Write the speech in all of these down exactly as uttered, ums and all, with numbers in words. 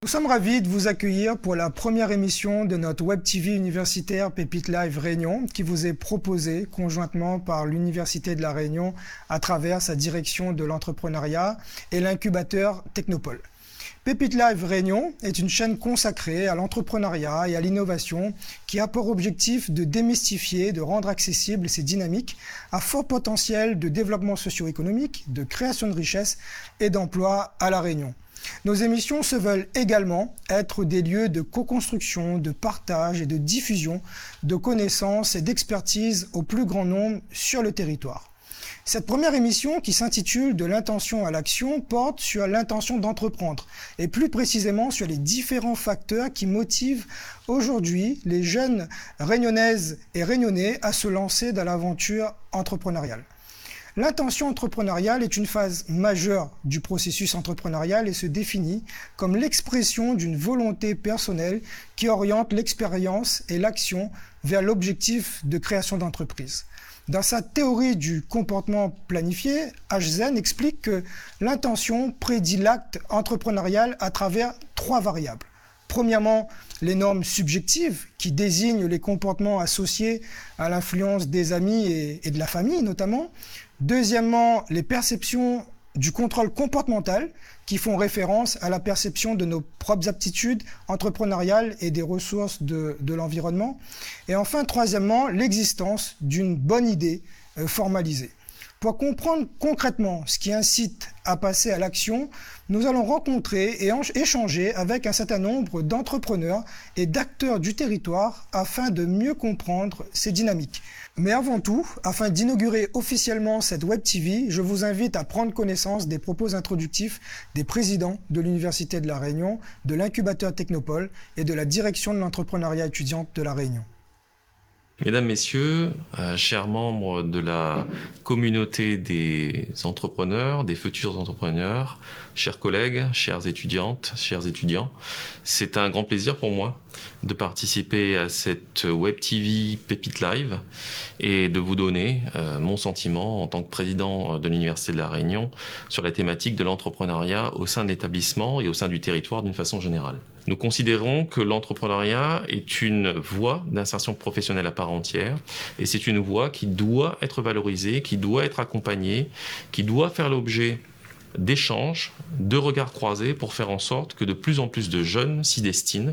Nous sommes ravis de vous accueillir pour la première émission de notre Web T V universitaire Pépite Live Réunion qui vous est proposée conjointement par l'Université de La Réunion à travers sa direction de l'entrepreneuriat et l'incubateur Technopole. Pépite Live Réunion est une chaîne consacrée à l'entrepreneuriat et à l'innovation qui a pour objectif de démystifier, de rendre accessibles ces dynamiques à fort potentiel de développement socio-économique, de création de richesses et d'emplois à La Réunion. Nos émissions se veulent également être des lieux de co-construction, de partage et de diffusion de connaissances et d'expertise au plus grand nombre sur le territoire. Cette première émission, qui s'intitule « De l'intention à l'action », porte sur l'intention d'entreprendre et plus précisément sur les différents facteurs qui motivent aujourd'hui les jeunes réunionnaises et réunionnais à se lancer dans l'aventure entrepreneuriale. L'intention entrepreneuriale est une phase majeure du processus entrepreneurial et se définit comme l'expression d'une volonté personnelle qui oriente l'expérience et l'action vers l'objectif de création d'entreprise. Dans sa théorie du comportement planifié, Ashzen explique que l'intention prédit l'acte entrepreneurial à travers trois variables. Premièrement, les normes subjectives qui désignent les comportements associés à l'influence des amis et, et de la famille notamment. Deuxièmement, les perceptions du contrôle comportemental qui font référence à la perception de nos propres aptitudes entrepreneuriales et des ressources de, de l'environnement. Et enfin, troisièmement, l'existence d'une bonne idée euh, formalisée. Pour comprendre concrètement ce qui incite à passer à l'action, nous allons rencontrer et échanger avec un certain nombre d'entrepreneurs et d'acteurs du territoire afin de mieux comprendre ces dynamiques. Mais avant tout, afin d'inaugurer officiellement cette Web T V, je vous invite à prendre connaissance des propos introductifs des présidents de l'Université de La Réunion, de l'incubateur Technopole et de la direction de l'entrepreneuriat étudiante de La Réunion. Mesdames, Messieurs, euh, chers membres de la communauté des entrepreneurs, des futurs entrepreneurs, chers collègues, chères étudiantes, chers étudiants, c'est un grand plaisir pour moi de participer à cette Web T V Pépite Live et de vous donner euh, mon sentiment en tant que président de l'Université de La Réunion sur la thématique de l'entrepreneuriat au sein de l'établissement et au sein du territoire d'une façon générale. Nous considérons que l'entrepreneuriat est une voie d'insertion professionnelle à part entière et c'est une voie qui doit être valorisée, qui doit être accompagnée, qui doit faire l'objet d'échanges, de regards croisés pour faire en sorte que de plus en plus de jeunes s'y destinent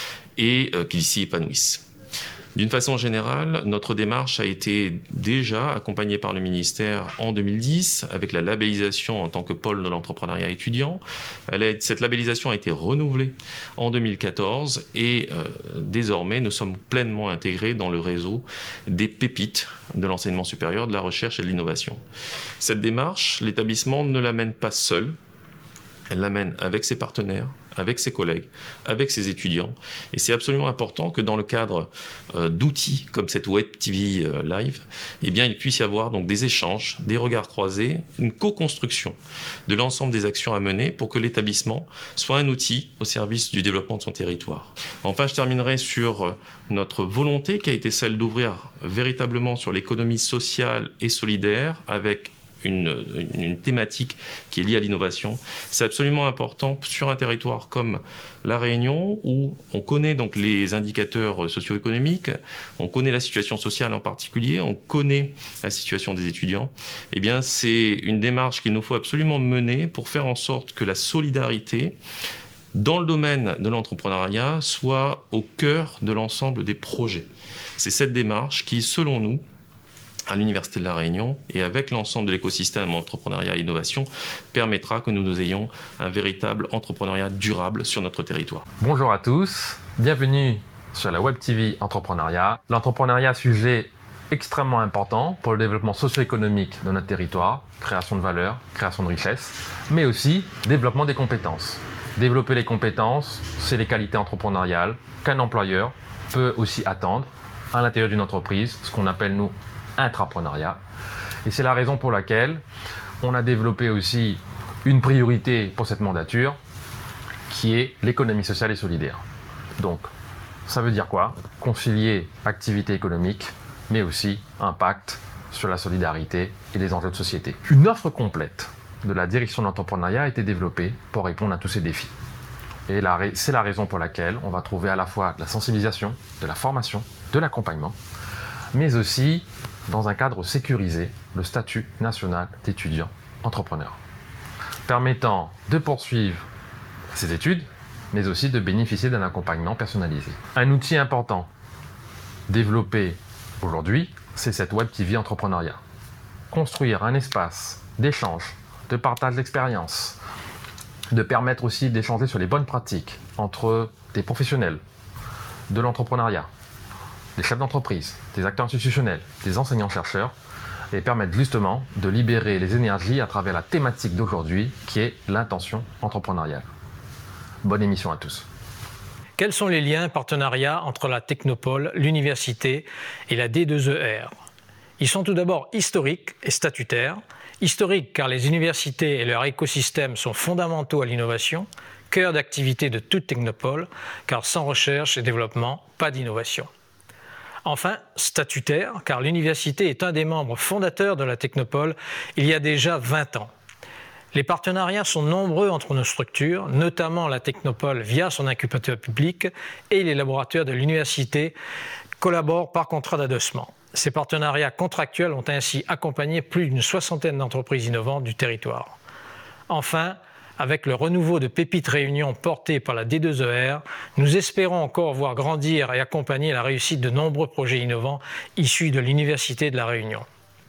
et euh, qu'ils s'y épanouissent. D'une façon générale, notre démarche a été déjà accompagnée par le ministère en deux mille dix avec la labellisation en tant que pôle de l'entrepreneuriat étudiant. Elle a, cette labellisation a été renouvelée en deux mille quatorze et euh, désormais nous sommes pleinement intégrés dans le réseau des pépites de l'enseignement supérieur, de la recherche et de l'innovation. Cette démarche, l'établissement ne la mène pas seul, elle la mène avec ses partenaires, avec ses collègues, avec ses étudiants. Et c'est absolument important que dans le cadre euh, d'outils comme cette Web T V euh, Live, eh bien, il puisse y avoir donc des échanges, des regards croisés, une co-construction de l'ensemble des actions à mener pour que l'établissement soit un outil au service du développement de son territoire. Enfin, je terminerai sur notre volonté qui a été celle d'ouvrir véritablement sur l'économie sociale et solidaire avec Une, une thématique qui est liée à l'innovation. C'est absolument important sur un territoire comme La Réunion où on connaît donc les indicateurs socio-économiques, on connaît la situation sociale en particulier, on connaît la situation des étudiants. Eh bien, c'est une démarche qu'il nous faut absolument mener pour faire en sorte que la solidarité dans le domaine de l'entrepreneuriat soit au cœur de l'ensemble des projets. C'est cette démarche qui, selon nous, à l'Université de La Réunion et avec l'ensemble de l'écosystème entrepreneuriat et innovation permettra que nous, nous ayons un véritable entrepreneuriat durable sur notre territoire. Bonjour à tous, bienvenue sur la Web T V Entrepreneuriat. L'entrepreneuriat, sujet extrêmement important pour le développement socio-économique de notre territoire, création de valeur, création de richesse, mais aussi développement des compétences. Développer les compétences, c'est les qualités entrepreneuriales qu'un employeur peut aussi attendre à l'intérieur d'une entreprise, ce qu'on appelle nous intrapreneuriat. Et c'est la raison pour laquelle on a développé aussi une priorité pour cette mandature qui est l'économie sociale et solidaire. Donc, ça veut dire quoi? Concilier activité économique, mais aussi impact sur la solidarité et les enjeux de société. Une offre complète de la direction de l'entrepreneuriat a été développée pour répondre à tous ces défis. Et la, c'est la raison pour laquelle on va trouver à la fois de la sensibilisation, de la formation, de l'accompagnement, mais aussi, dans un cadre sécurisé, le statut national d'étudiant entrepreneur, permettant de poursuivre ses études, mais aussi de bénéficier d'un accompagnement personnalisé. Un outil important développé aujourd'hui, c'est cette Web T V entrepreneuriat. Construire un espace d'échange, de partage d'expériences, de permettre aussi d'échanger sur les bonnes pratiques entre des professionnels, de l'entrepreneuriat, des chefs d'entreprise, des acteurs institutionnels, des enseignants-chercheurs, et permettre justement de libérer les énergies à travers la thématique d'aujourd'hui qui est l'intention entrepreneuriale. Bonne émission à tous. Quels sont les liens partenariats entre la Technopole, l'université et la D deux E R? Ils sont tout d'abord historiques et statutaires. Historiques car les universités et leur écosystème sont fondamentaux à l'innovation, cœur d'activité de toute Technopole, car sans recherche et développement, pas d'innovation. Enfin, statutaire, car l'université est un des membres fondateurs de la Technopole il y a déjà vingt ans. Les partenariats sont nombreux entre nos structures, notamment la Technopole via son incubateur public et les laboratoires de l'université collaborent par contrat d'adossement. Ces partenariats contractuels ont ainsi accompagné plus d'une soixantaine d'entreprises innovantes du territoire. Enfin, avec le renouveau de Pépites Réunion porté par la D deux E R, nous espérons encore voir grandir et accompagner la réussite de nombreux projets innovants issus de l'Université de la Réunion.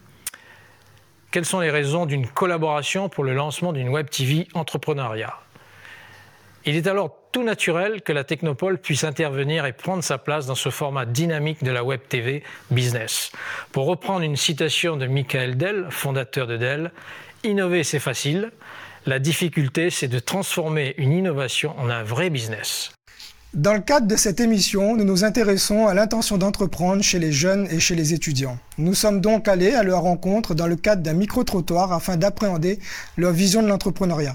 Quelles sont les raisons d'une collaboration pour le lancement d'une Web T V entrepreneuriat? Il est alors tout naturel que la Technopole puisse intervenir et prendre sa place dans ce format dynamique de la Web T V business. Pour reprendre une citation de Michael Dell, fondateur de Dell, « Innover, c'est facile. La difficulté, c'est de transformer une innovation en un vrai business. » Dans le cadre de cette émission, nous nous intéressons à l'intention d'entreprendre chez les jeunes et chez les étudiants. Nous sommes donc allés à leur rencontre dans le cadre d'un micro-trottoir afin d'appréhender leur vision de l'entrepreneuriat.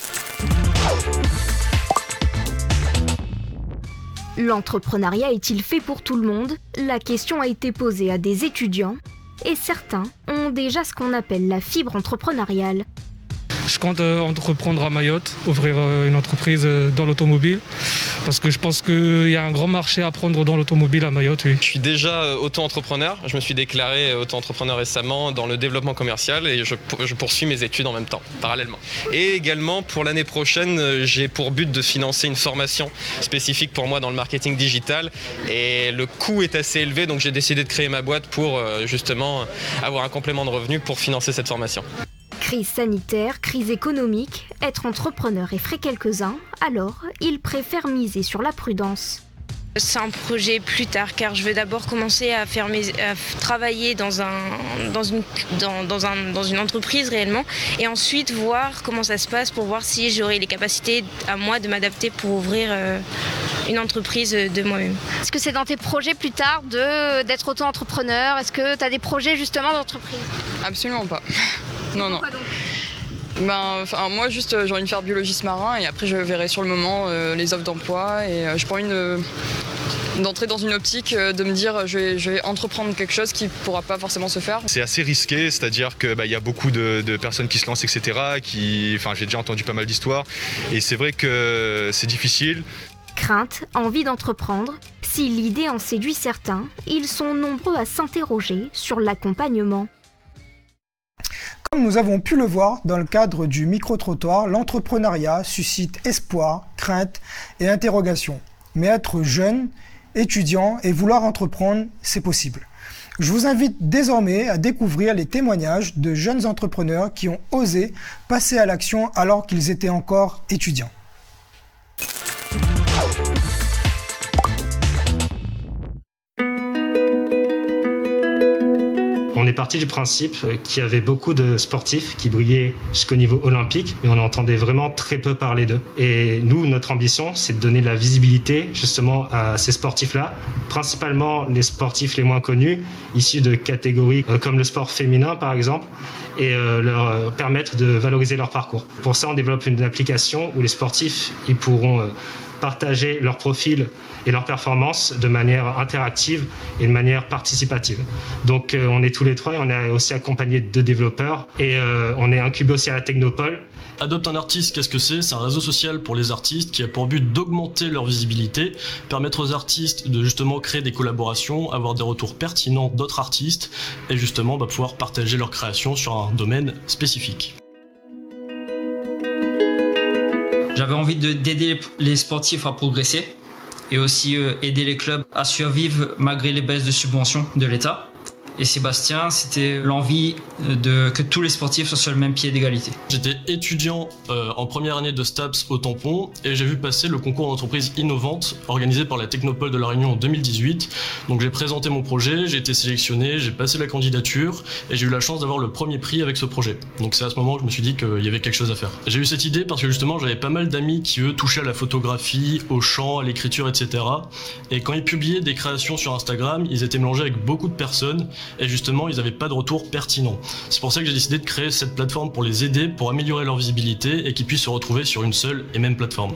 L'entrepreneuriat est-il fait pour tout le monde? La question a été posée à des étudiants et certains ont déjà ce qu'on appelle la fibre entrepreneuriale. Je compte euh, entreprendre à Mayotte, ouvrir euh, une entreprise euh, dans l'automobile, parce que je pense qu'il y a un grand marché à prendre dans l'automobile à Mayotte. Oui. Je suis déjà euh, auto-entrepreneur, je me suis déclaré euh, auto-entrepreneur récemment dans le développement commercial et je, je poursuis mes études en même temps, parallèlement. Et également pour l'année prochaine, euh, j'ai pour but de financer une formation spécifique pour moi dans le marketing digital et le coût est assez élevé, donc j'ai décidé de créer ma boîte pour euh, justement avoir un complément de revenus pour financer cette formation. Crise sanitaire, crise économique, être entrepreneur effraie quelques-uns, alors ils préfèrent miser sur la prudence. C'est un projet plus tard car je veux d'abord commencer à, faire mes, à travailler dans, un, dans, une, dans, dans, un, dans une entreprise réellement et ensuite voir comment ça se passe pour voir si j'aurai les capacités à moi de m'adapter pour ouvrir euh, une entreprise de moi-même. Est-ce que c'est dans tes projets plus tard de, d'être auto-entrepreneur? Est-ce que tu as des projets justement d'entreprise? Absolument pas. Non, non. Pourquoi donc? Ben, enfin, moi, juste, j'ai envie de faire biologiste marin et après, je verrai sur le moment euh, les offres d'emploi et euh, je prends une, euh, d'entrer dans une optique euh, de me dire je vais, je vais entreprendre quelque chose qui ne pourra pas forcément se faire. C'est assez risqué, c'est-à-dire qu'il bah, y a beaucoup de, de personnes qui se lancent, et cetera. Qui, enfin, j'ai déjà entendu pas mal d'histoires et c'est vrai que c'est difficile. Crainte, envie d'entreprendre. Si l'idée en séduit certains, ils sont nombreux à s'interroger sur l'accompagnement. Comme nous avons pu le voir dans le cadre du micro-trottoir, l'entrepreneuriat suscite espoir, crainte et interrogation. Mais être jeune, étudiant et vouloir entreprendre, c'est possible. Je vous invite désormais à découvrir les témoignages de jeunes entrepreneurs qui ont osé passer à l'action alors qu'ils étaient encore étudiants. On est parti du principe qu'il y avait beaucoup de sportifs qui brillaient jusqu'au niveau olympique, mais on entendait vraiment très peu parler d'eux. Et nous, notre ambition, c'est de donner de la visibilité justement à ces sportifs-là, principalement les sportifs les moins connus, issus de catégories comme le sport féminin par exemple, et euh, leur permettre de valoriser leur parcours. Pour ça, on développe une application où les sportifs ils pourront euh, partager leurs profils et leurs performances de manière interactive et de manière participative. Donc euh, on est tous les trois et on est aussi accompagné de développeurs et euh, on est incubé aussi à la Technopole. Adopte un artiste, qu'est-ce que c'est ? C'est un réseau social pour les artistes qui a pour but d'augmenter leur visibilité, permettre aux artistes de justement créer des collaborations, avoir des retours pertinents d'autres artistes et justement bah, pouvoir partager leurs créations sur un domaine spécifique. J'avais envie de, d'aider les sportifs à progresser et aussi euh, aider les clubs à survivre malgré les baisses de subventions de l'État. Et Sébastien, c'était l'envie de que tous les sportifs soient sur le même pied d'égalité. J'étais étudiant euh, en première année de STAPS au Tampon et j'ai vu passer le concours d'entreprise innovante organisé par la Technopole de La Réunion en deux mille dix-huit. Donc j'ai présenté mon projet, j'ai été sélectionné, j'ai passé la candidature et j'ai eu la chance d'avoir le premier prix avec ce projet. Donc c'est à ce moment que je me suis dit qu'il y avait quelque chose à faire. J'ai eu cette idée parce que justement j'avais pas mal d'amis qui eux touchaient à la photographie, au chant, à l'écriture, et cetera. Et quand ils publiaient des créations sur Instagram, ils étaient mélangés avec beaucoup de personnes. Et justement, ils n'avaient pas de retour pertinent. C'est pour ça que j'ai décidé de créer cette plateforme pour les aider, pour améliorer leur visibilité et qu'ils puissent se retrouver sur une seule et même plateforme.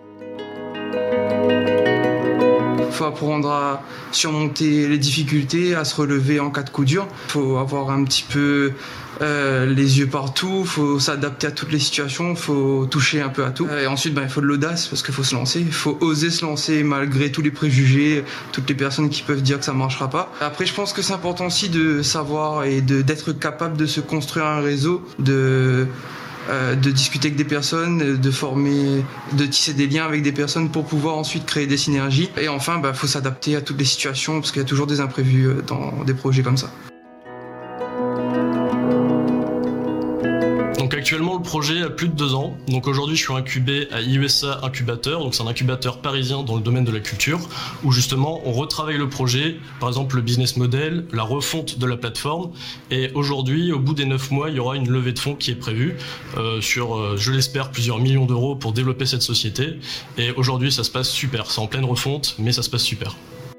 Il faut apprendre à surmonter les difficultés, à se relever en cas de coup dur. Il faut avoir un petit peu euh, les yeux partout, il faut s'adapter à toutes les situations, il faut toucher un peu à tout. Et ensuite, ben, il faut de l'audace parce qu'il faut se lancer. Il faut oser se lancer malgré tous les préjugés, toutes les personnes qui peuvent dire que ça ne marchera pas. Après, je pense que c'est important aussi de savoir et de, d'être capable de se construire un réseau, de... Euh, de discuter avec des personnes, de former, de tisser des liens avec des personnes pour pouvoir ensuite créer des synergies. Et enfin, bah, faut s'adapter à toutes les situations parce qu'il y a toujours des imprévus dans des projets comme ça. Donc actuellement le projet a plus de deux ans, donc aujourd'hui je suis incubé à I U S A Incubateur, donc c'est un incubateur parisien dans le domaine de la culture, où justement on retravaille le projet, par exemple le business model, la refonte de la plateforme, et aujourd'hui au bout des neuf mois il y aura une levée de fonds qui est prévue euh, sur, euh, je l'espère, plusieurs millions d'euros pour développer cette société, et aujourd'hui ça se passe super, c'est en pleine refonte, mais ça se passe super.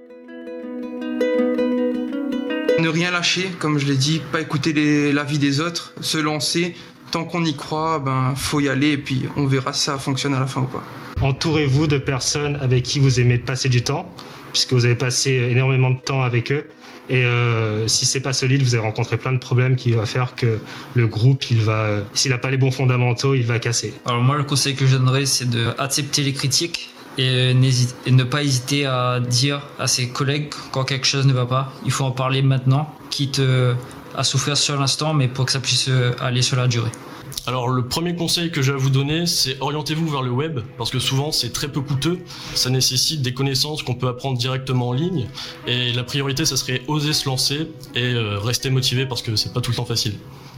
Ne rien lâcher, comme je l'ai dit, pas écouter les, l'avis des autres, se lancer. Tant qu'on y croit, ben faut y aller et puis on verra si ça fonctionne à la fin ou pas. Entourez-vous de personnes avec qui vous aimez passer du temps, puisque vous avez passé énormément de temps avec eux. Et euh, si c'est pas solide, vous allez rencontrer plein de problèmes qui va faire que le groupe, il va, euh, s'il n'a pas les bons fondamentaux, il va casser. Alors moi, le conseil que je donnerais, c'est d'accepter les critiques et, et ne pas hésiter à dire à ses collègues quand quelque chose ne va pas. Il faut en parler maintenant, quitte à souffrir sur l'instant, mais pour que ça puisse aller sur la durée. Alors le premier conseil que j'ai à vous donner, c'est orientez-vous vers le web, parce que souvent c'est très peu coûteux, ça nécessite des connaissances qu'on peut apprendre directement en ligne, et la priorité ça serait oser se lancer et euh, rester motivé parce que c'est pas tout le temps facile.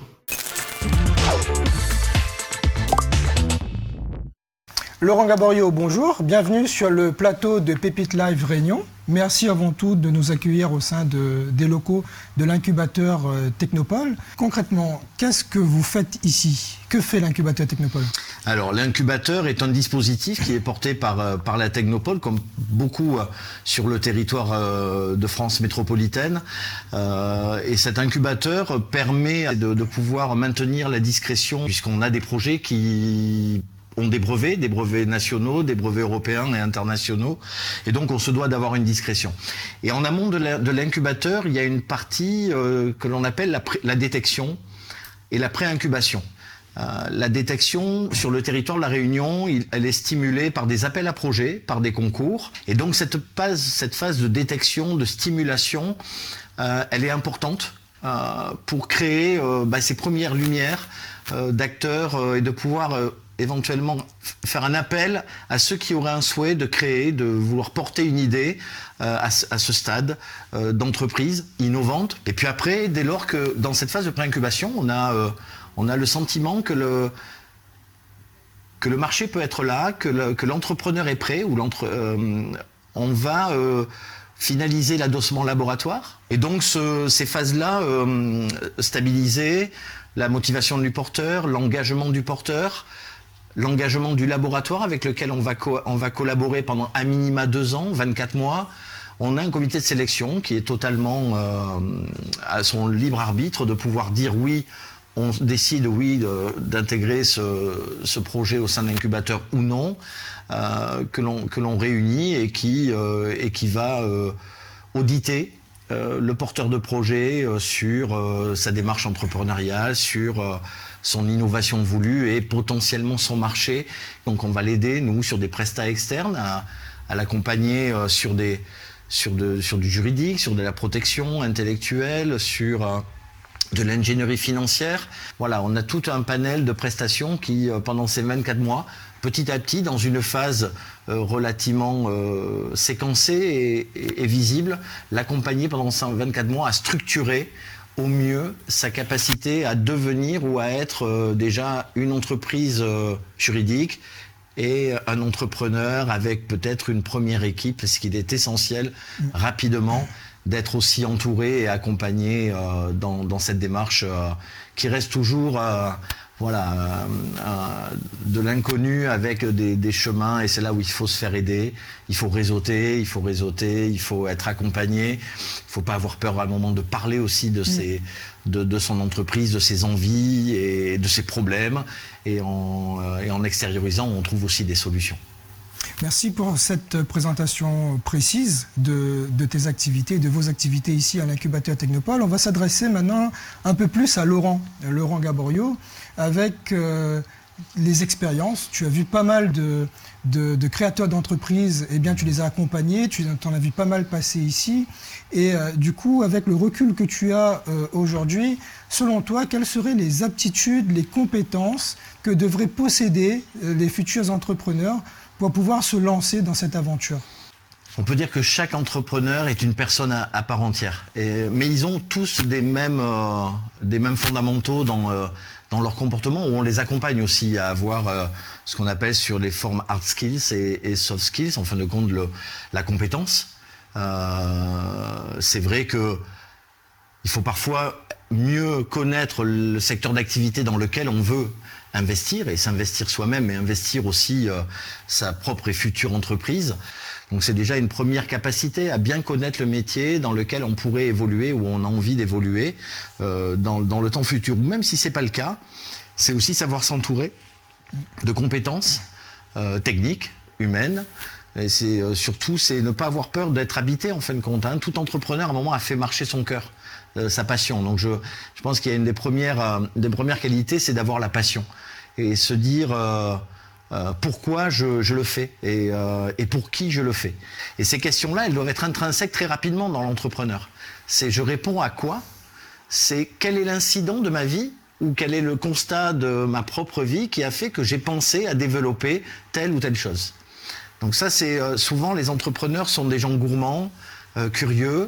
Laurent Gaborio, bonjour, bienvenue sur le plateau de Pépite Live Réunion. Merci avant tout de nous accueillir au sein de, des locaux de l'incubateur euh, Technopole. Concrètement, qu'est-ce que vous faites ici ? Que fait l'incubateur Technopole ? Alors, l'incubateur est un dispositif qui est porté par, euh, par la Technopole, comme beaucoup euh, sur le territoire euh, de France métropolitaine. Euh, et cet incubateur permet de, de pouvoir maintenir la discrétion, puisqu'on a des projets qui ont des brevets, des brevets nationaux, des brevets européens et internationaux, et donc on se doit d'avoir une discrétion. Et en amont de l'incubateur, il y a une partie euh, que l'on appelle la, pré, la détection et la pré-incubation. Euh, la détection sur le territoire de la Réunion, il, elle est stimulée par des appels à projets, par des concours, et donc cette phase, cette phase de détection, de stimulation, euh, elle est importante euh, pour créer euh, bah, ces premières lumières euh, d'acteurs euh, et de pouvoir euh, éventuellement faire un appel à ceux qui auraient un souhait de créer, de vouloir porter une idée euh, à, à ce stade euh, d'entreprise innovante. Et puis après, dès lors que dans cette phase de pré-incubation, on a, euh, on a le sentiment que le, que le marché peut être là, que, le, que l'entrepreneur est prêt, ou l'entre, euh, on va euh, finaliser l'adossement laboratoire. Et donc ce, ces phases-là, euh, stabiliser la motivation du porteur, l'engagement du porteur, l'engagement du laboratoire avec lequel on va, co- on va collaborer pendant à minima deux ans, vingt-quatre mois. On a un comité de sélection qui est totalement euh, à son libre arbitre de pouvoir dire oui on décide, oui, de, d'intégrer ce, ce projet au sein de l'incubateur ou non, euh, que l'on que l'on réunit et qui euh, et qui va euh, auditer euh, le porteur de projet euh, sur euh, sa démarche entrepreneuriale, sur euh, son innovation voulue et potentiellement son marché. Donc on va l'aider, nous, sur des prestats externes, à, à l'accompagner euh, sur des sur de sur du juridique, sur de la protection intellectuelle, sur euh, de l'ingénierie financière. Voilà, on a tout un panel de prestations qui, euh, pendant ces vingt-quatre mois, petit à petit, dans une phase euh, relativement euh, séquencée et, et, et visible, l'accompagner pendant ces vingt-quatre mois à structurer au mieux sa capacité à devenir ou à être euh, déjà une entreprise euh, juridique et un entrepreneur avec peut-être une première équipe, parce qu'il est essentiel mmh. rapidement d'être aussi entouré et accompagné euh, dans, dans cette démarche euh, qui reste toujours euh, voilà, euh, euh, de l'inconnu avec des, des chemins, et c'est là où il faut se faire aider, il faut réseauter, il faut réseauter, il faut être accompagné, il ne faut pas avoir peur à un moment de parler aussi de, ses, de, de son entreprise, de ses envies et de ses problèmes, et en, euh, et en extériorisant, on trouve aussi des solutions. Merci pour cette présentation précise de, de tes activités, de vos activités ici à l'incubateur Technopole. On va s'adresser maintenant un peu plus à Laurent, Laurent Gaboriau, avec euh, les expériences. Tu as vu pas mal de, de, de créateurs d'entreprises, eh bien tu les as accompagnés, tu en as vu pas mal passer ici. Et euh, du coup, avec le recul que tu as euh, aujourd'hui, selon toi, quelles seraient les aptitudes, les compétences que devraient posséder euh, les futurs entrepreneurs pour pouvoir se lancer dans cette aventure? On peut dire que chaque entrepreneur est une personne à, à part entière. Et, mais ils ont tous des mêmes, euh, des mêmes fondamentaux dans, euh, dans leur comportement, où on les accompagne aussi à avoir euh, ce qu'on appelle sur les formes hard skills et, et soft skills, en fin de compte le, la compétence. Euh, c'est vrai que il faut parfois mieux connaître le secteur d'activité dans lequel on veut investir, et s'investir soi-même, et investir aussi euh, sa propre et future entreprise. Donc c'est déjà une première capacité à bien connaître le métier dans lequel on pourrait évoluer, ou on a envie d'évoluer euh, dans, dans le temps futur. Même si c'est pas le cas, c'est aussi savoir s'entourer de compétences euh, techniques, humaines. Et c'est euh, surtout c'est ne pas avoir peur d'être habité en fin de compte. Hein. Tout entrepreneur à un moment a fait marcher son cœur, euh, sa passion. Donc je, je pense qu'il y a une des premières, euh, des premières qualités, c'est d'avoir la passion et se dire euh, euh, pourquoi je, je le fais et, euh, et pour qui je le fais. Et ces questions-là, elles doivent être intrinsèques très rapidement dans l'entrepreneur. C'est je réponds à quoi? C'est quel est l'incident de ma vie ou quel est le constat de ma propre vie qui a fait que j'ai pensé à développer telle ou telle chose. Donc ça, c'est euh, souvent les entrepreneurs sont des gens gourmands, euh, curieux,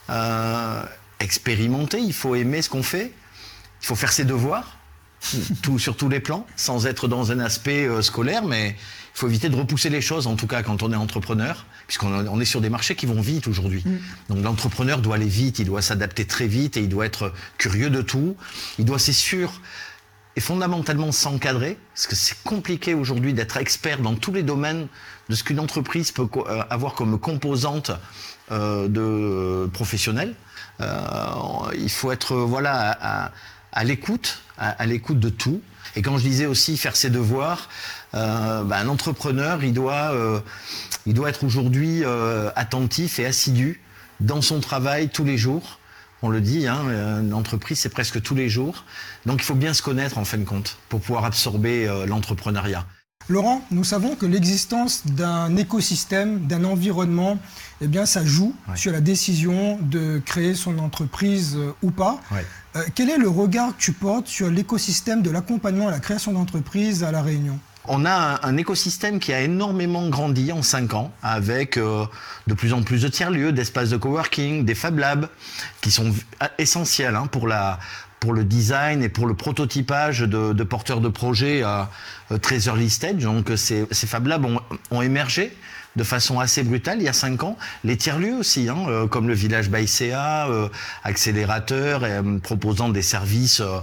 euh, expérimentés. Il faut aimer ce qu'on fait. Il faut faire ses devoirs, tout, sur tous les plans, sans être dans un aspect euh, scolaire, mais il faut éviter de repousser les choses, en tout cas quand on est entrepreneur, puisqu'on on est sur des marchés qui vont vite aujourd'hui. Mm. Donc l'entrepreneur doit aller vite, il doit s'adapter très vite et il doit être curieux de tout. Il doit, c'est sûr, et fondamentalement s'encadrer, parce que c'est compliqué aujourd'hui d'être expert dans tous les domaines de ce qu'une entreprise peut avoir comme composante euh, de euh, professionnelle. Euh, il faut être voilà à, à, à l'écoute, à, à l'écoute de tout. Et quand je disais aussi faire ses devoirs, euh, ben un entrepreneur, il doit, euh, il doit être aujourd'hui euh, attentif et assidu dans son travail tous les jours. On le dit, hein, une entreprise, c'est presque tous les jours. Donc il faut bien se connaître en fin de compte pour pouvoir absorber euh, l'entrepreneuriat. Laurent, nous savons que l'existence d'un écosystème, d'un environnement, eh bien, ça joue ouais. sur la décision de créer son entreprise euh, ou pas. Ouais. Euh, quel est le regard que tu portes sur l'écosystème de l'accompagnement à la création d'entreprise à La Réunion ? On a un, un écosystème qui a énormément grandi en cinq ans, avec euh, de plus en plus de tiers-lieux, d'espaces de coworking, des Fab Labs, qui sont essentiels hein, pour la... pour le design et pour le prototypage de, de porteurs de projets à euh, très early stage. Donc ces, ces Fab Labs ont, ont émergé de façon assez brutale il y a cinq ans. Les tiers-lieux aussi, hein, euh, comme le Village by C A, euh, accélérateur, euh, proposant des services euh,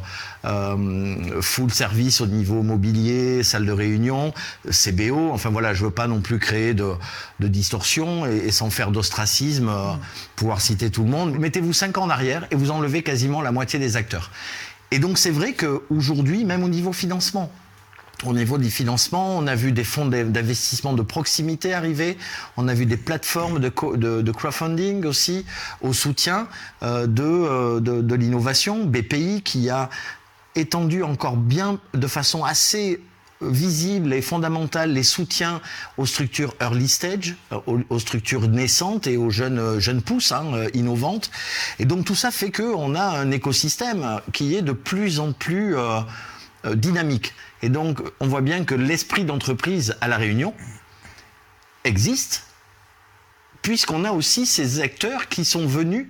euh, full service au niveau mobilier, salle de réunion, C B O. Enfin voilà, je veux pas non plus créer de, de distorsion et, et sans faire d'ostracisme, euh, pouvoir citer tout le monde. Mettez-vous cinq ans en arrière et vous enlevez quasiment la moitié des acteurs. et donc c'est vrai qu'aujourd'hui, même au niveau financement, au niveau du financement, on a vu des fonds d'investissement de proximité arriver, on a vu des plateformes de, de, de crowdfunding aussi, au soutien euh, de, euh, de, de l'innovation. B P I qui a étendu encore bien, de façon assez visible et fondamentale, les soutiens aux structures early stage, aux, aux structures naissantes et aux jeunes, jeunes pousses hein, innovantes. Et donc tout ça fait qu'on a un écosystème qui est de plus en plus euh, dynamique. Et donc, on voit bien que l'esprit d'entreprise à La Réunion existe, puisqu'on a aussi ces acteurs qui sont venus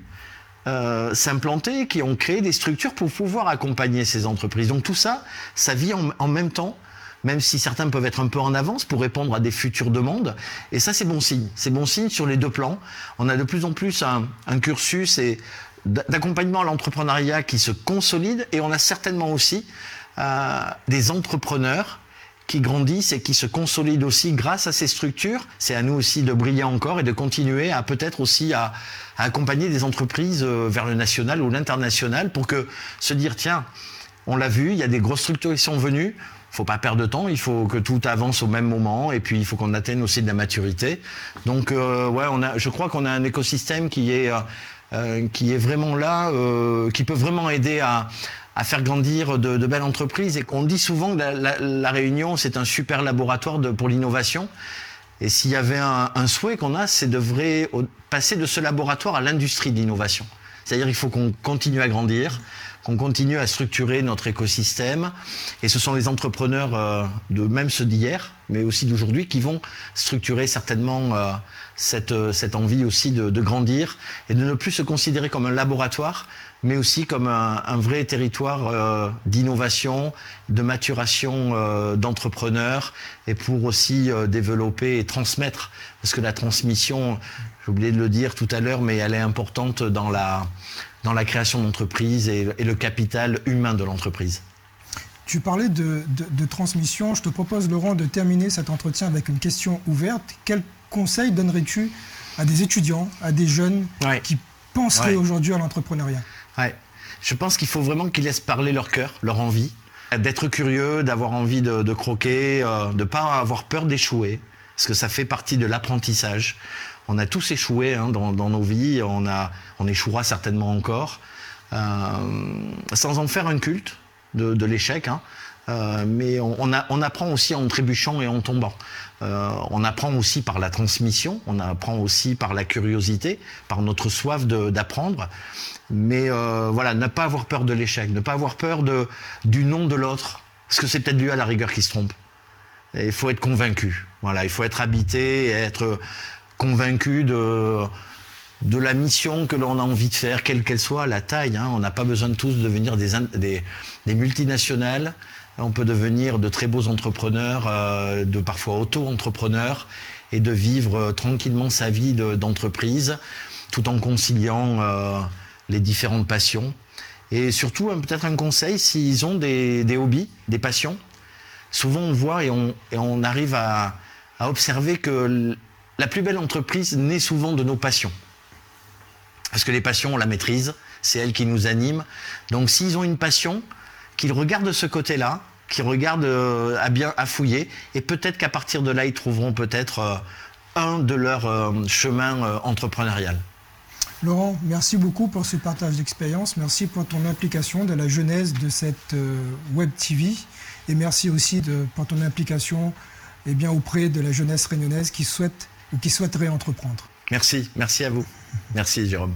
euh, s'implanter, qui ont créé des structures pour pouvoir accompagner ces entreprises. Donc tout ça, ça vit en, en même temps, même si certains peuvent être un peu en avance pour répondre à des futures demandes. Et ça, c'est bon signe. C'est bon signe sur les deux plans. On a de plus en plus un, un cursus et d'accompagnement à l'entrepreneuriat qui se consolide, et on a certainement aussi Euh, des entrepreneurs qui grandissent et qui se consolident aussi grâce à ces structures. C'est à nous aussi de briller encore et de continuer à peut-être aussi à, à accompagner des entreprises euh, vers le national ou l'international pour que se dire tiens, on l'a vu, il y a des grosses structures qui sont venues, il ne faut pas perdre de temps, il faut que tout avance au même moment et puis il faut qu'on atteigne aussi de la maturité. Donc euh, ouais, on a, je crois qu'on a un écosystème qui est, euh, qui est vraiment là, euh, qui peut vraiment aider à à faire grandir de, de belles entreprises. Et qu'on dit souvent que la, la, la Réunion, c'est un super laboratoire de, pour l'innovation. Et s'il y avait un, un souhait qu'on a, c'est de vrai, passer de ce laboratoire à l'industrie de l'innovation. C'est-à-dire qu'il faut qu'on continue à grandir, qu'on continue à structurer notre écosystème. Et ce sont les entrepreneurs, euh, de même ceux d'hier, mais aussi d'aujourd'hui, qui vont structurer certainement euh, cette, cette envie aussi de, de grandir et de ne plus se considérer comme un laboratoire, mais aussi comme un, un vrai territoire euh, d'innovation, de maturation euh, d'entrepreneurs, et pour aussi euh, développer et transmettre, parce que la transmission, j'ai oublié de le dire tout à l'heure, mais elle est importante dans la, dans la création d'entreprise et, et le capital humain de l'entreprise. Tu parlais de, de, de transmission. Je te propose, Laurent, de terminer cet entretien avec une question ouverte. Quel conseil donnerais-tu à des étudiants, à des jeunes ouais. qui penseraient ouais. aujourd'hui à l'entrepreneuriat ? Ouais. Je pense qu'il faut vraiment qu'ils laissent parler leur cœur, leur envie, d'être curieux, d'avoir envie de, de croquer, euh, de ne pas avoir peur d'échouer, parce que ça fait partie de l'apprentissage. On a tous échoué hein, dans, dans nos vies, on, a, on échouera certainement encore, euh, sans en faire un culte de, de l'échec, hein, euh, mais on, on, a, on apprend aussi en trébuchant et en tombant. Euh, on apprend aussi par la transmission, on apprend aussi par la curiosité, par notre soif de, d'apprendre. Mais euh, voilà, ne pas avoir peur de l'échec, ne pas avoir peur de, du non de l'autre, parce que c'est peut-être lui à la rigueur qui se trompe. Et il faut être convaincu. Voilà, il faut être habité et être convaincu de, de la mission que l'on a envie de faire, quelle qu'elle soit, la taille. Hein. On n'a pas besoin de tous devenir des, des, des multinationales. On peut devenir de très beaux entrepreneurs, euh, de parfois auto-entrepreneurs, et de vivre euh, tranquillement sa vie de, d'entreprise, tout en conciliant euh, les différentes passions. Et surtout, peut-être un conseil, s'ils ont des, des hobbies, des passions, souvent on voit et on, et on arrive à, à observer que la plus belle entreprise naît souvent de nos passions. Parce que les passions, on la maîtrise, c'est elles qui nous animent. Donc s'ils ont une passion, qu'ils regardent ce côté-là, qu'ils regardent euh, à bien à fouiller, et peut-être qu'à partir de là, ils trouveront peut-être euh, un de leurs euh, chemins euh, entrepreneurial. Laurent, merci beaucoup pour ce partage d'expérience. Merci pour ton implication dans la genèse de cette euh, Web T V. Et merci aussi de, pour ton implication eh bien, auprès de la jeunesse réunionnaise qui souhaite ou qui souhaiterait entreprendre. Merci, merci à vous. Merci Jérôme.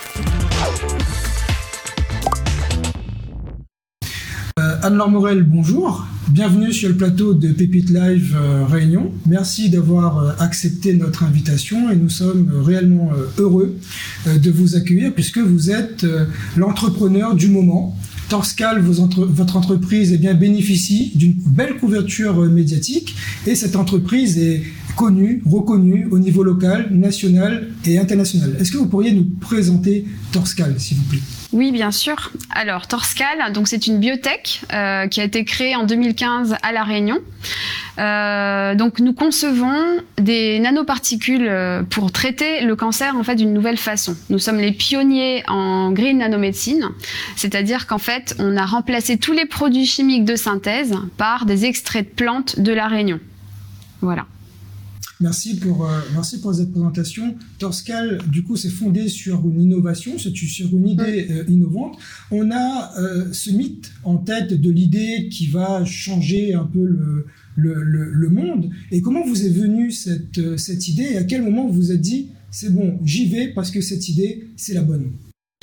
Euh, Anne-Laure Morel, bonjour. Bienvenue sur le plateau de Pépite Live euh, Réunion. Merci d'avoir euh, accepté notre invitation et nous sommes euh, réellement euh, heureux euh, de vous accueillir puisque vous êtes euh, l'entrepreneur du moment. Torscal, vos entre, votre entreprise eh bien, bénéficie d'une belle couverture euh, médiatique et cette entreprise est connu, reconnu au niveau local, national et international. Est-ce que vous pourriez nous présenter Torscal, s'il vous plaît ? Oui, bien sûr. Alors, Torscal, donc c'est une biotech euh, qui a été créée en deux mille quinze à La Réunion. Euh, donc, nous concevons des nanoparticules pour traiter le cancer en fait d'une nouvelle façon. Nous sommes les pionniers en green nanomédecine, c'est-à-dire qu'en fait, on a remplacé tous les produits chimiques de synthèse par des extraits de plantes de La Réunion. Voilà. Merci pour, euh, merci pour cette présentation. Torscal, du coup, c'est fondé sur une innovation, c'est sur une idée euh, innovante. On a euh, ce mythe en tête de l'idée qui va changer un peu le, le, le, le monde. Et comment vous est venue cette, euh, cette idée et à quel moment vous vous êtes dit, c'est bon, j'y vais parce que cette idée, c'est la bonne ?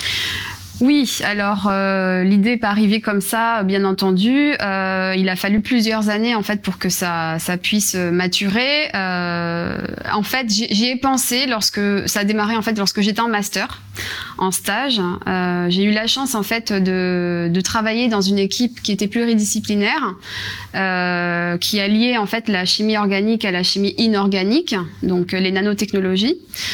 Oui, alors euh, l'idée n'est pas arrivée comme ça, bien entendu. Euh, il a fallu plusieurs années en fait pour que ça, ça puisse maturer. Euh, en fait, j'y, j'y ai pensé lorsque ça a démarré en fait lorsque j'étais en master, en stage. Euh, j'ai eu la chance en fait de, de travailler dans une équipe qui était pluridisciplinaire, euh, qui alliait en fait la chimie organique à la chimie inorganique, donc les nanotechnologies,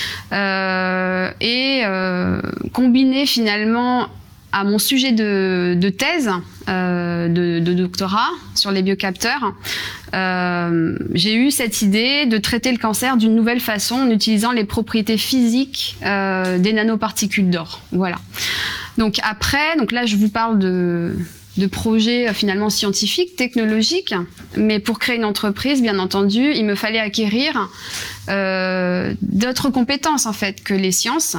euh, et euh, combiner finalement à mon sujet de, de thèse, euh, de, de doctorat sur les biocapteurs, euh, j'ai eu cette idée de traiter le cancer d'une nouvelle façon en utilisant les propriétés physiques euh, des nanoparticules d'or. Voilà. Donc après, donc là je vous parle de, de projets euh, finalement scientifiques, technologiques, mais pour créer une entreprise, bien entendu, il me fallait acquérir euh, d'autres compétences en fait que les sciences.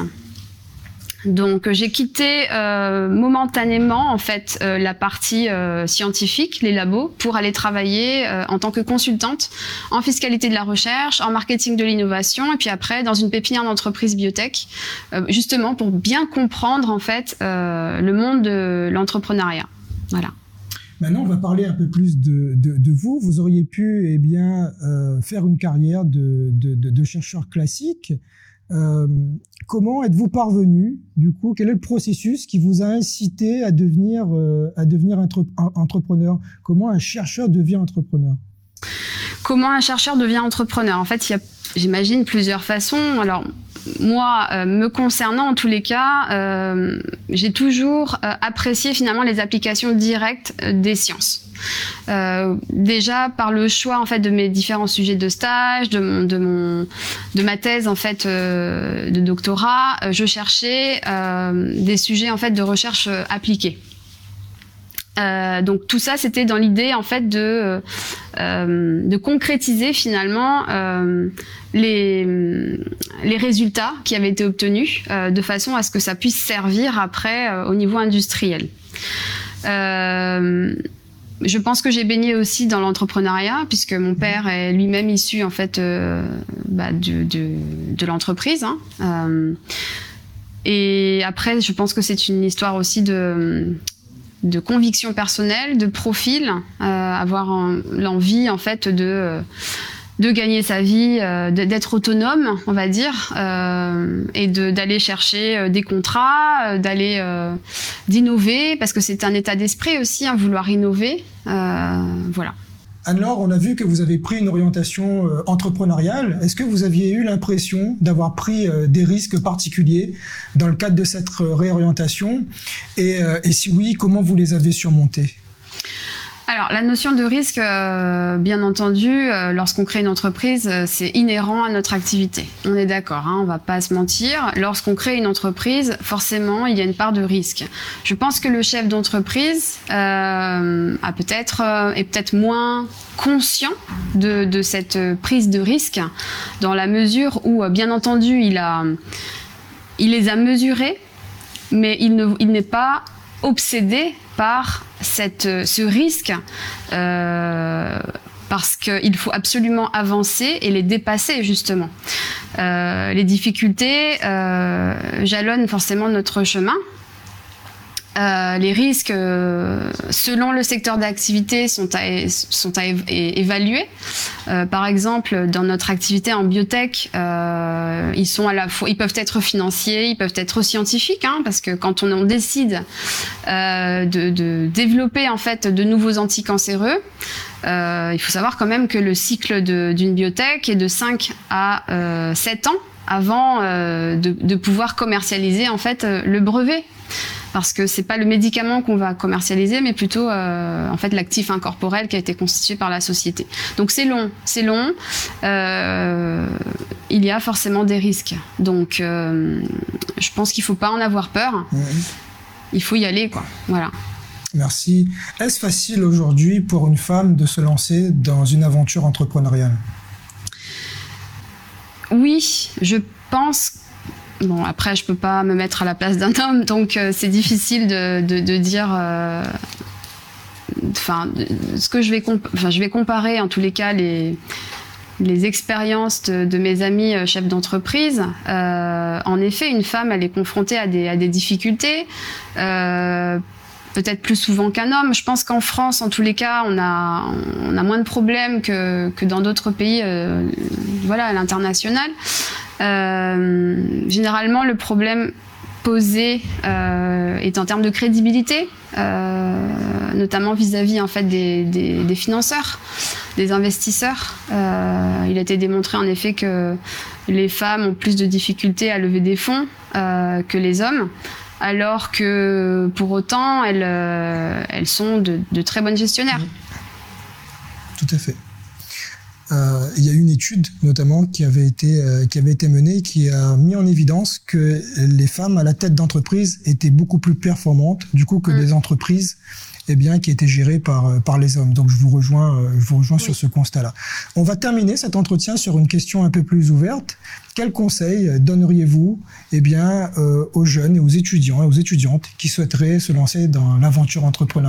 Donc j'ai quitté euh, momentanément en fait euh, la partie euh, scientifique, les labos, pour aller travailler euh, en tant que consultante en fiscalité de la recherche, en marketing de l'innovation, et puis après dans une pépinière d'entreprise biotech, euh, justement pour bien comprendre en fait euh, le monde de l'entrepreneuriat. Voilà. Maintenant, on va parler un peu plus de, de, de vous. Vous auriez pu eh bien, euh, faire une carrière de, de, de, de chercheur classique. Euh, comment êtes-vous parvenu, du coup, quel est le processus qui vous a incité à devenir, euh, à devenir entre, entrepreneur ? Comment un chercheur devient entrepreneur ? Comment un chercheur devient entrepreneur ? En fait, il y a, j'imagine, plusieurs façons. Alors, moi, euh, me concernant, en tous les cas, euh, j'ai toujours euh, apprécié finalement les applications directes euh, des sciences. Euh, déjà par le choix en fait de mes différents sujets de stage, de mon, de mon, de ma thèse en fait euh, de doctorat, euh, je cherchais euh, des sujets en fait de recherche euh, appliquée. Euh, donc tout ça, c'était dans l'idée en fait de euh, de concrétiser finalement euh, les les résultats qui avaient été obtenus euh, de façon à ce que ça puisse servir après euh, au niveau industriel. Euh, Je pense que j'ai baigné aussi dans l'entrepreneuriat puisque mon père est lui-même issu en fait euh, bah, de, de, de l'entreprise. Hein. Euh, et après, je pense que c'est une histoire aussi de, de conviction personnelle, de profil, euh, avoir en, l'envie en fait de de gagner sa vie, euh, d'être autonome, on va dire, euh, et de, d'aller chercher des contrats, d'aller euh, d'innover, parce que c'est un état d'esprit aussi, hein, vouloir innover. Euh, voilà. Anne-Laure, on a vu que vous avez pris une orientation euh, entrepreneuriale. Est-ce que vous aviez eu l'impression d'avoir pris euh, des risques particuliers dans le cadre de cette réorientation ? Et, euh, et si oui, comment vous les avez surmontés ? Alors, la notion de risque, euh, bien entendu, euh, lorsqu'on crée une entreprise, euh, c'est inhérent à notre activité. On est d'accord, hein, on va pas se mentir. Lorsqu'on crée une entreprise, forcément, il y a une part de risque. Je pense que le chef d'entreprise euh, a peut-être euh, est peut-être moins conscient de, de cette prise de risque, dans la mesure où, euh, bien entendu, il a, il les a mesurés, mais il ne, il n'est pas obsédé par cette, ce risque euh, parce qu'il faut absolument avancer et les dépasser justement. Euh, les difficultés euh, jalonnent forcément notre chemin Euh, les risques, euh, selon le secteur d'activité, sont à, sont à é- évaluer. Euh, par exemple, dans notre activité en biotech, euh, ils sont à la fois, ils peuvent être financiers, ils peuvent être scientifiques, hein, parce que quand on, on décide euh, de, de développer en fait de nouveaux anticancéreux, euh, il faut savoir quand même que le cycle de, d'une biotech est de cinq à sept ans avant euh, de, de pouvoir commercialiser en fait le brevet. Parce que c'est pas le médicament qu'on va commercialiser, mais plutôt euh, en fait l'actif incorporel qui a été constitué par la société. Donc c'est long, c'est long. Euh, il y a forcément des risques. Donc euh, je pense qu'il faut pas en avoir peur. Mmh. Il faut y aller, quoi. Voilà. Merci. Est-ce facile aujourd'hui pour une femme de se lancer dans une aventure entrepreneuriale ? Oui, je pense. Bon, après, je peux pas me mettre à la place d'un homme, donc euh, c'est difficile de, de, de dire. Enfin, euh, ce que je vais, comp- enfin, je vais comparer en tous les cas les les expériences de, de mes amis euh, chefs d'entreprise. Euh, en effet, une femme, elle est confrontée à des à des difficultés. Euh, peut-être plus souvent qu'un homme. Je pense qu'en France, en tous les cas, on a, on a moins de problèmes que, que dans d'autres pays, euh, voilà, à l'international. Euh, généralement, le problème posé euh, est en termes de crédibilité, euh, notamment vis-à-vis en fait des, des, des financeurs, des investisseurs. Euh, il a été démontré en effet que les femmes ont plus de difficultés à lever des fonds euh, que les hommes, alors que pour autant elles, euh, elles sont de, de très bonnes gestionnaires. Tout à fait. Euh, il y a une étude notamment qui avait été euh, qui avait été menée qui a mis en évidence que les femmes à la tête d'entreprise étaient beaucoup plus performantes du coup que mmh. des entreprises eh bien qui étaient gérées par par les hommes. Donc je vous rejoins euh, je vous rejoins oui. sur ce constat-là. On va terminer cet entretien sur une question un peu plus ouverte. Quels conseils donneriez-vous eh bien euh, aux jeunes et aux étudiants et aux étudiantes qui souhaiteraient se lancer dans l'aventure entrepreneuriale ?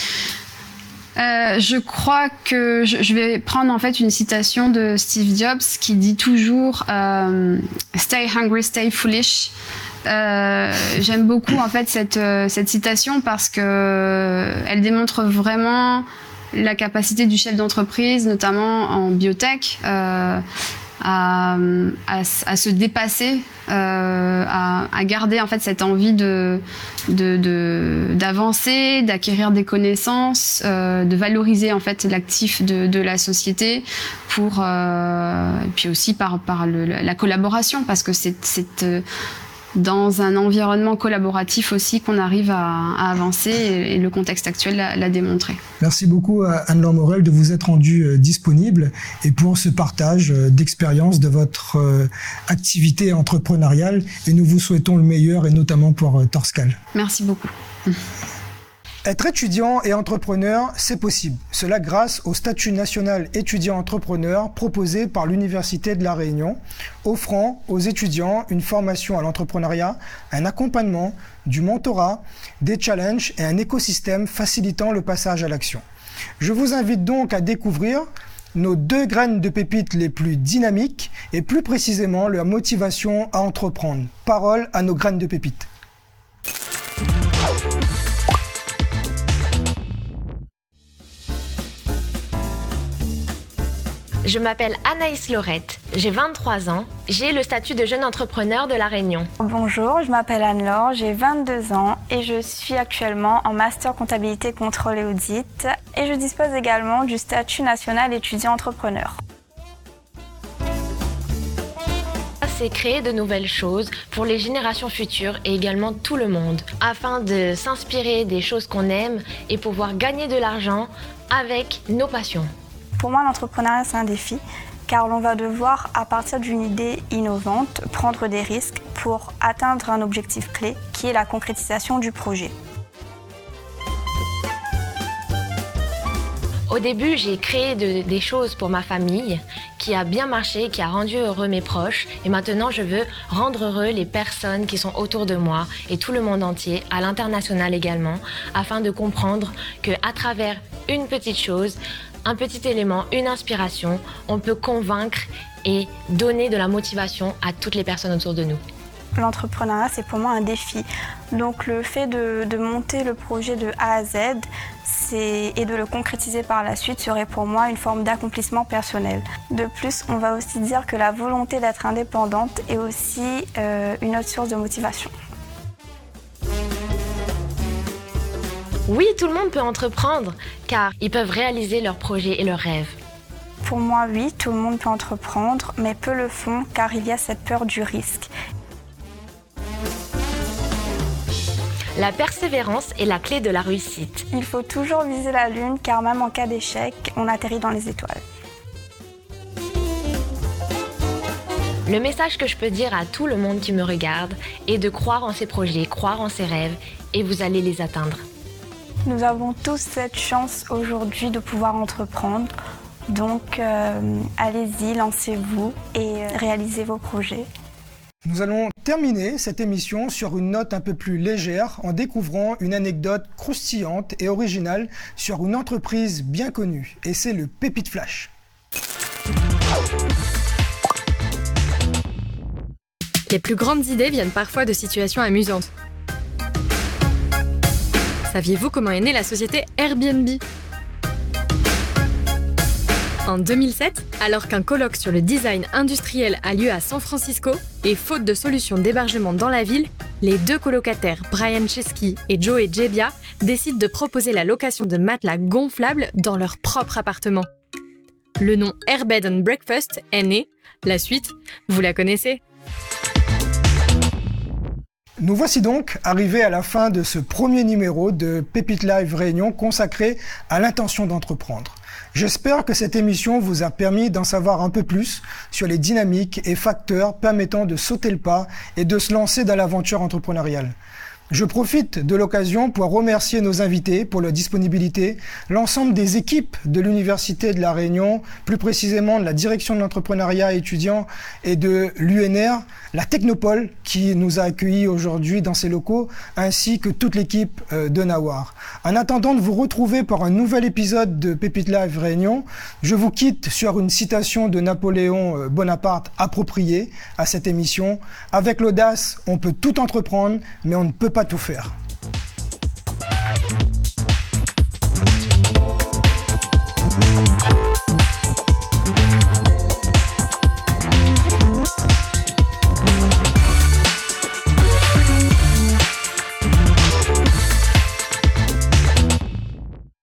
Euh, je crois que je, je vais prendre en fait une citation de Steve Jobs qui dit toujours euh, « Stay hungry, stay foolish ». Euh, j'aime beaucoup en fait cette cette citation parce que elle démontre vraiment la capacité du chef d'entreprise, notamment en biotech, euh, à, à, à se dépasser, euh, à, à garder en fait cette envie de, de, de d'avancer, d'acquérir des connaissances, euh, de valoriser en fait l'actif de, de la société, pour euh, et puis aussi par par le, la collaboration, parce que c'est c'est euh, dans un environnement collaboratif aussi qu'on arrive à, à avancer, et, et le contexte actuel l'a, l'a démontré. Merci beaucoup à Anne-Laure Morel de vous être rendue euh, disponible et pour ce partage euh, d'expérience de votre euh, activité entrepreneuriale, et nous vous souhaitons le meilleur, et notamment pour euh, Torscal. Merci beaucoup. Être étudiant et entrepreneur, c'est possible. Cela grâce au statut national étudiant-entrepreneur proposé par l'Université de La Réunion, offrant aux étudiants une formation à l'entrepreneuriat, un accompagnement, du mentorat, des challenges et un écosystème facilitant le passage à l'action. Je vous invite donc à découvrir nos deux graines de pépites les plus dynamiques et plus précisément leur motivation à entreprendre. Parole à nos graines de pépites. Je m'appelle Anaïs Laurette, j'ai vingt-trois ans, j'ai le statut de jeune entrepreneur de La Réunion. Bonjour, je m'appelle Anne-Laure, j'ai vingt-deux ans et je suis actuellement en master comptabilité, contrôle et audit, et je dispose également du statut national étudiant entrepreneur. C'est créer de nouvelles choses pour les générations futures et également tout le monde, afin de s'inspirer des choses qu'on aime et pouvoir gagner de l'argent avec nos passions. Pour moi, l'entrepreneuriat, c'est un défi, car l'on va devoir, à partir d'une idée innovante, prendre des risques pour atteindre un objectif clé, qui est la concrétisation du projet. Au début, j'ai créé de, des choses pour ma famille, qui a bien marché, qui a rendu heureux mes proches. Et maintenant, je veux rendre heureux les personnes qui sont autour de moi et tout le monde entier, à l'international également, afin de comprendre qu'à travers une petite chose, un petit élément, une inspiration, on peut convaincre et donner de la motivation à toutes les personnes autour de nous. l'entrepreneuriat, c'est pour moi un défi. Donc le fait de, de monter le projet de A à Z c'est, et de le concrétiser par la suite serait pour moi une forme d'accomplissement personnel. De plus, on va aussi dire que la volonté d'être indépendante est aussi euh, une autre source de motivation. Oui, tout le monde peut entreprendre, car ils peuvent réaliser leurs projets et leurs rêves. Pour moi, oui, tout le monde peut entreprendre, mais peu le font, car il y a cette peur du risque. La persévérance est la clé de la réussite. Il faut toujours viser la lune, car même en cas d'échec, on atterrit dans les étoiles. Le message que je peux dire à tout le monde qui me regarde est de croire en ses projets, croire en ses rêves, et vous allez les atteindre. Nous avons tous cette chance aujourd'hui de pouvoir entreprendre. Donc, euh, allez-y, lancez-vous et euh, réalisez vos projets. Nous allons terminer cette émission sur une note un peu plus légère en découvrant une anecdote croustillante et originale sur une entreprise bien connue. Et c'est le Pépite Flash. Les plus grandes idées viennent parfois de situations amusantes. Saviez-vous comment est née la société Airbnb ? En deux mille sept, alors qu'un colloque sur le design industriel a lieu à San Francisco, et faute de solution d'hébergement dans la ville, les deux colocataires Brian Chesky et Joey Jebbia décident de proposer la location de matelas gonflables dans leur propre appartement. Le nom Airbed and Breakfast est né. La suite, vous la connaissez ? Nous voici donc arrivés à la fin de ce premier numéro de Pépite Live Réunion consacré à l'intention d'entreprendre. J'espère que cette émission vous a permis d'en savoir un peu plus sur les dynamiques et facteurs permettant de sauter le pas et de se lancer dans l'aventure entrepreneuriale. Je profite de l'occasion pour remercier nos invités pour leur disponibilité, l'ensemble des équipes de l'Université de La Réunion, plus précisément de la direction de l'entrepreneuriat étudiant et de l'U N R, la Technopole qui nous a accueillis aujourd'hui dans ses locaux, ainsi que toute l'équipe de Nawar. En attendant de vous retrouver pour un nouvel épisode de Pépite Live Réunion, je vous quitte sur une citation de Napoléon Bonaparte appropriée à cette émission. Avec l'audace, on peut tout entreprendre, mais on ne peut pas tout faire.